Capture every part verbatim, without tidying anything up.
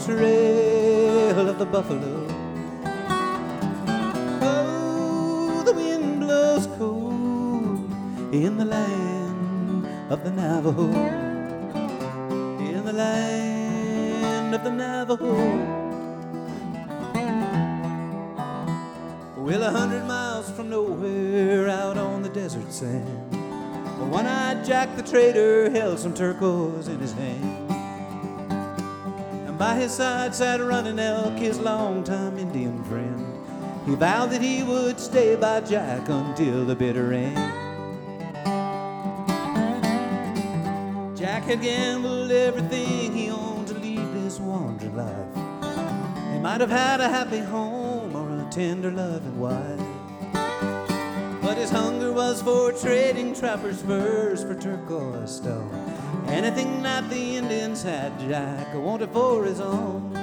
trail of the buffalo. Oh, the wind blows cold in the land of the Navajo, in the land of the Navajo. Well, a hundred miles from nowhere out on the desert sand, one-eyed Jack the trader held some turquoise in his hand. And by his side sat Running Elk, his longtime Indian friend. He vowed that he would stay by Jack until the bitter end. Jack had gambled everything he owned to lead this wandering life. He might have had a happy home or a tender loving wife, but his hunger was for trading trappers' furs for turquoise stone. Anything that the Indians had, Jack wanted for his own.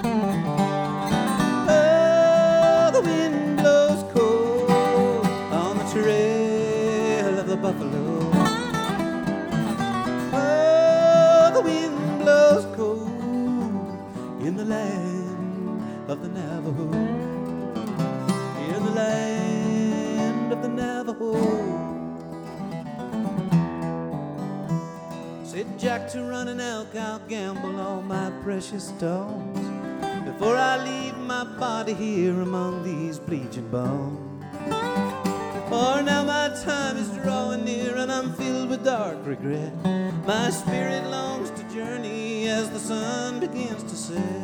Oh, the wind blows cold on the trail of the buffalo. Oh, the wind blows cold in the land of the Navajo, in the land of the Navajo. Said Jack to Running Elk, I'll gamble all my precious stones before I leave my body here among these bleaching bones. For now my time is drawing near and I'm filled with dark regret. My spirit longs to journey as the sun begins to set.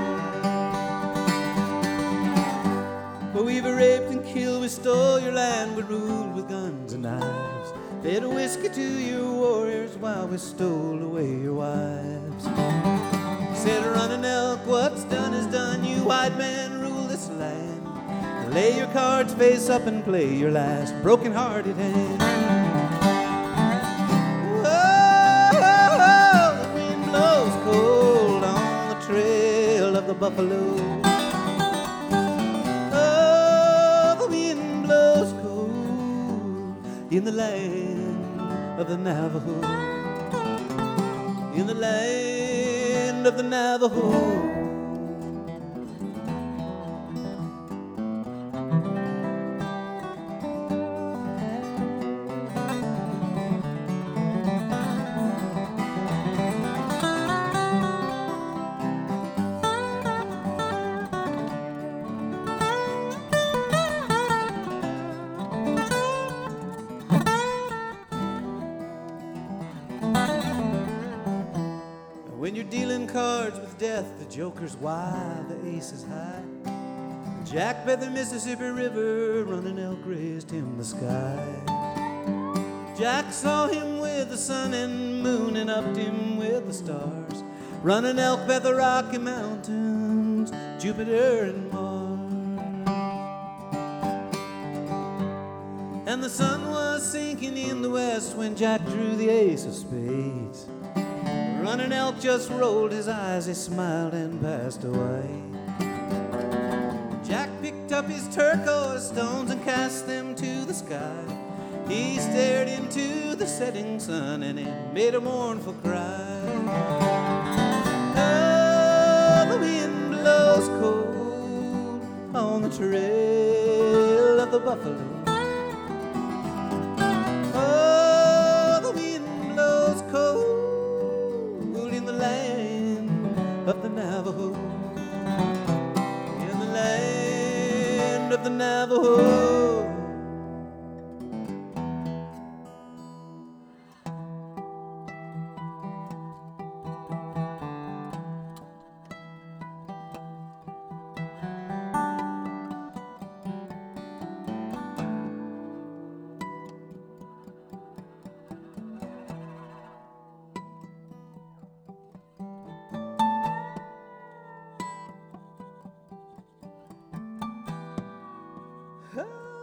For we've raped and killed, we stole your land, we ruled with guns and knives, fed whiskey to your warriors while we stole away your wives. Said Running Elk, what's done is done, you white men rule this land. Lay your cards face up and play your last broken-hearted hand. Whoa, the wind blows cold on the trail of the buffalo. In the land of the Navajo, in the land of the Navajo. When you're dealing cards with death, the joker's wide, the ace is high. Jack by the Mississippi River, Running Elk raised him the sky. Jack saw him with the sun and moon and upped him with the stars. Running Elk by the Rocky Mountains, Jupiter and Mars. And the sun was sinking in the west when Jack drew the ace of spades. Running Elk just rolled his eyes, he smiled and passed away. Jack picked up his turquoise stones and cast them to the sky. He stared into the setting sun and it made a mournful cry. Oh, the wind blows cold on the trail of the buffalo. Oh, the wind blows cold of the Navajo, in the land of the Navajo. Ah.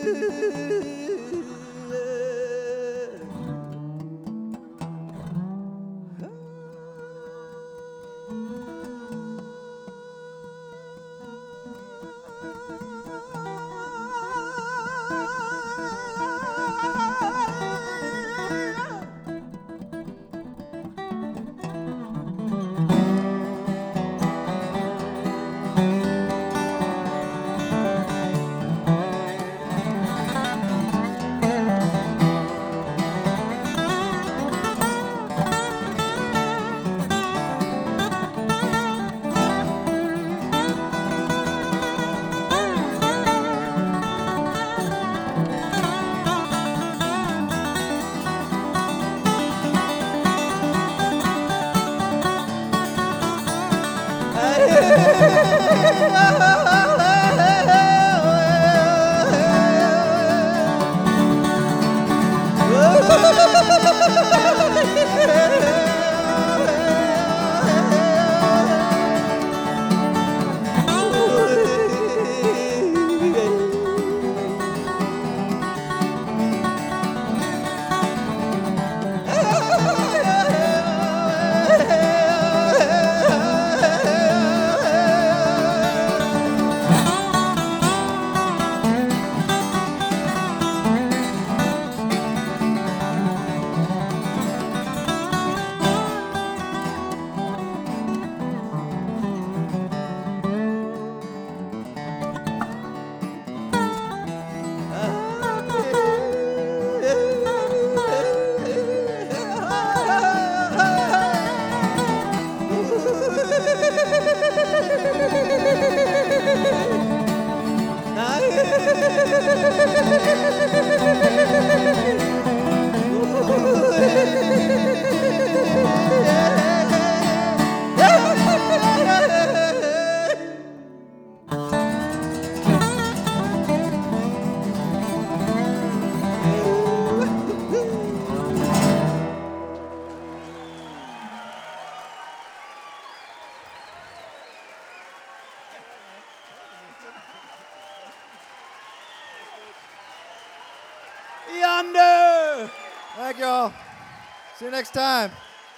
Yonder! Thank y'all. See you next time.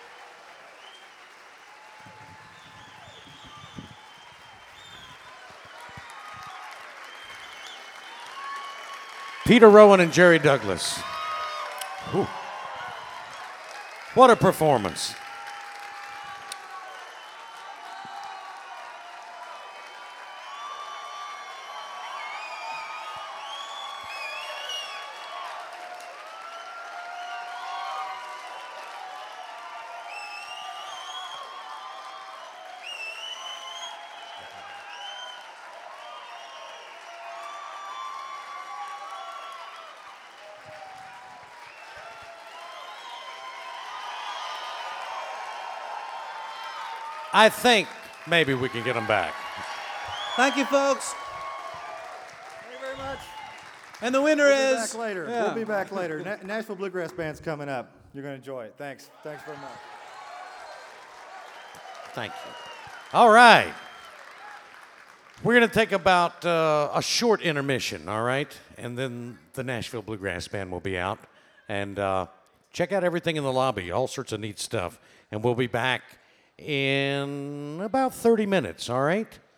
Peter Rowan and Jerry Douglas. Whew. What a performance. I think maybe we can get them back. Thank you, folks. Thank you very much. And the winner We'll is... be back later. Yeah. We'll be back later. Na- Nashville Bluegrass Band's coming up. You're going to enjoy it. Thanks. Thanks very much. Thank you. All right. We're going to take about uh, a short intermission, all right? And then the Nashville Bluegrass Band will be out. And uh, check out everything in the lobby, all sorts of neat stuff. And we'll be back in about thirty minutes, all right?